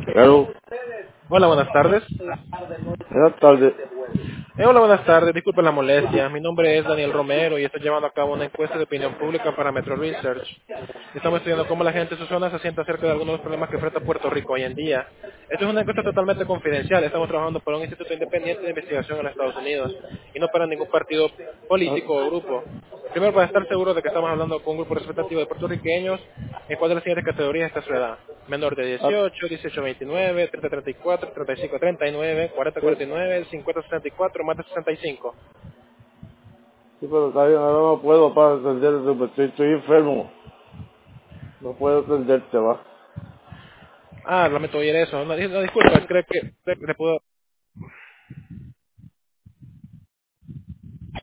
Claro, Hola, buenas tardes. buenas tardes. Hola, buenas tardes. Disculpe la molestia. Mi nombre es Daniel Romero y estoy llevando a cabo una encuesta de opinión pública para Metro Research. Estamos estudiando cómo la gente en su zona se siente acerca de algunos de los problemas que enfrenta Puerto Rico hoy en día. Esto es una encuesta totalmente confidencial. Estamos trabajando para un instituto independiente de investigación en los Estados Unidos y no para ningún partido Ah, político o grupo. Primero, para estar seguro de que estamos hablando con un grupo representativo de puertorriqueños, ¿en cuál de las siguientes categorías está su edad? Menor de ah, 18, 18 a 29, 30 a 34, 35 a 39, 40 a sí, 49, 50 a 64, más de 65. sí, pero está bien, ahora no puedo para atenderte, pues estoy enfermo. No puedo atenderte, va. Ah, lamento oír eso. No, disculpa, creo que le puedo